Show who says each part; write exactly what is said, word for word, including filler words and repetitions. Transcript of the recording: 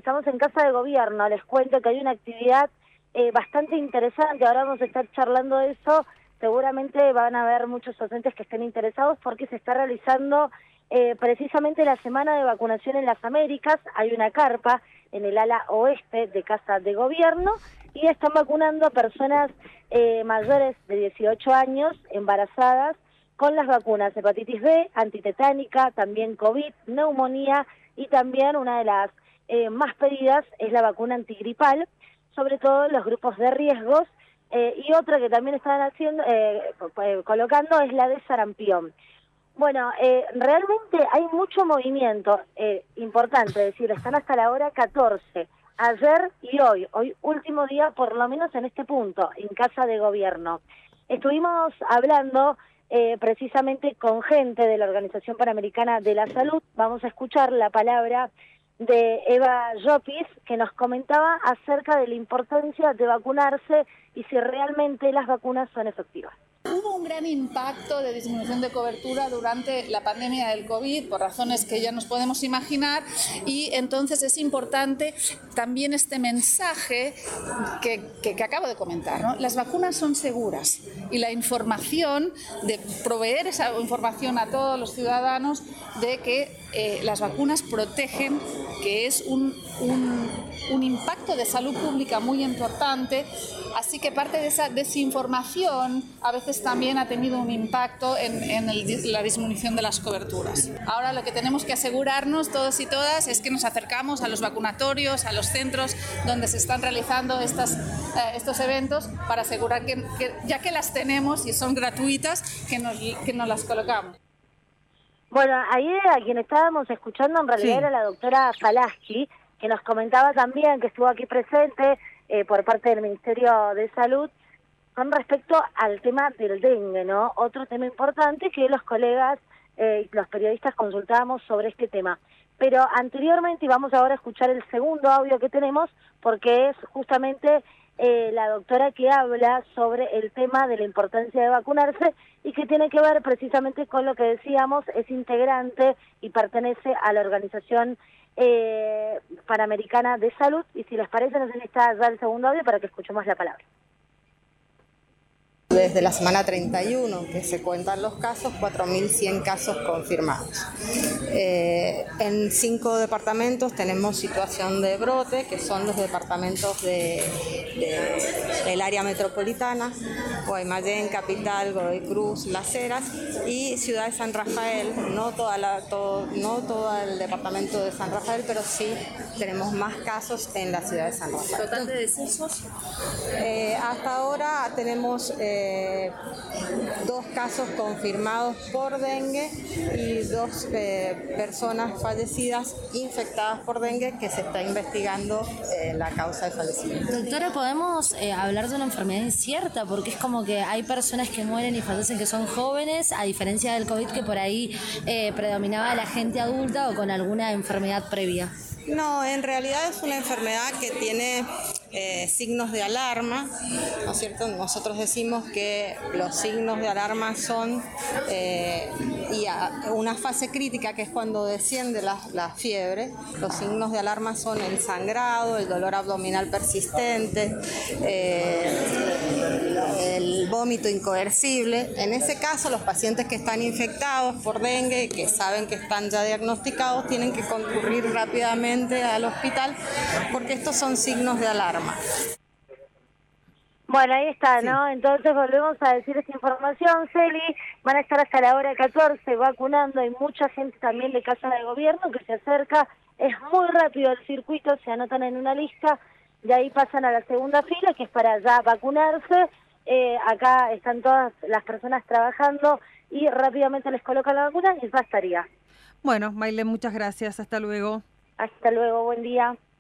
Speaker 1: estamos en Casa de Gobierno. Les cuento que hay una actividad eh, bastante interesante. Ahora vamos a estar charlando de eso. Seguramente van a haber muchos docentes que estén interesados porque se está realizando eh, precisamente la semana de vacunación en las Américas. Hay una carpa en el ala oeste de Casa de Gobierno y están vacunando a personas eh, mayores de dieciocho años, embarazadas, con las vacunas hepatitis B, antitetánica, también COVID, neumonía y también una de las eh, más pedidas es la vacuna antigripal, sobre todo en los grupos de riesgos, eh, y otra que también están haciendo, eh, colocando es la de sarampión. Bueno, eh, realmente hay mucho movimiento eh, importante, es decir, están hasta la hora catorce, ayer y hoy, hoy último día por lo menos en este punto, en Casa de Gobierno. Estuvimos hablando eh, precisamente con gente de la Organización Panamericana de la Salud. Vamos a escuchar la palabra de Eva Llopis, que nos comentaba acerca de la importancia de vacunarse y si realmente las vacunas son efectivas.
Speaker 2: Hubo un gran impacto de disminución de cobertura durante la pandemia del COVID, por razones que ya nos podemos imaginar, y entonces es importante también este mensaje que, que, que acabo de comentar, ¿no? Las vacunas son seguras y la información, de proveer esa información a todos los ciudadanos de que eh, las vacunas protegen, que es un, un, un impacto de salud pública muy importante, así que parte de esa desinformación a veces también ha tenido un impacto en, en el, la disminución de las coberturas. Ahora lo que tenemos que asegurarnos todos y todas es que nos acercamos a los vacunatorios, a los centros donde se están realizando estas, eh, estos eventos para asegurar que, que ya que las tenemos y son gratuitas, que nos, que nos las colocamos.
Speaker 1: Bueno, ahí a quien estábamos escuchando en realidad sí. Era la doctora Falaski, que nos comentaba también que estuvo aquí presente eh, por parte del Ministerio de Salud con respecto al tema del dengue, ¿no? Otro tema importante que los colegas y eh, los periodistas consultábamos sobre este tema. Pero anteriormente, y vamos ahora a escuchar el segundo audio que tenemos, porque es justamente eh, la doctora que habla sobre el tema de la importancia de vacunarse y que tiene que ver precisamente con lo que decíamos, es integrante y pertenece a la Organización eh, Panamericana de Salud. Y si les parece, nos necesita ya el segundo audio para que escuchemos la palabra.
Speaker 3: Desde la semana treinta y uno, que se cuentan los casos, cuatro mil cien casos confirmados. Eh, en cinco departamentos tenemos situación de brote, que son los departamentos de, de, del área metropolitana, Guaymallén, Capital, Godoy Cruz, Las Heras y Ciudad de San Rafael. No, toda la, todo, no todo el departamento de San Rafael, pero sí tenemos más casos en la ciudad de San Rafael.
Speaker 2: ¿Total de decesos?
Speaker 3: Eh, hasta ahora tenemos Eh, Eh, dos casos confirmados por dengue y dos eh, personas fallecidas infectadas por dengue que se está investigando eh, la causa de fallecimiento.
Speaker 4: Doctora, ¿podemos eh, hablar de una enfermedad incierta? Porque es como que hay personas que mueren y fallecen que son jóvenes, a diferencia del COVID que por ahí eh, predominaba la gente adulta o con alguna enfermedad previa.
Speaker 3: No, en realidad es una enfermedad que tiene eh, signos de alarma, ¿no es cierto? Nosotros decimos que los signos de alarma son eh, y a una fase crítica, que es cuando desciende la, la fiebre. Los signos de alarma son el sangrado, el dolor abdominal persistente, eh, el vómito incoercible. En ese caso, los pacientes que están infectados por dengue, que saben que están ya diagnosticados, tienen que concurrir rápidamente al hospital porque estos son signos de alarma.
Speaker 1: Bueno, ahí está,
Speaker 3: sí.
Speaker 1: ¿no? Entonces volvemos a decir esta información, Celi, van a estar hasta la hora catorce vacunando, hay mucha gente también de Casa de Gobierno que se acerca, es muy rápido el circuito, se anotan en una lista, de ahí pasan a la segunda fila, que es para ya vacunarse, eh, acá están todas las personas trabajando y rápidamente les colocan la vacuna y ya estaría.
Speaker 5: Bueno, Maile, muchas gracias, hasta luego.
Speaker 1: Hasta luego, buen día.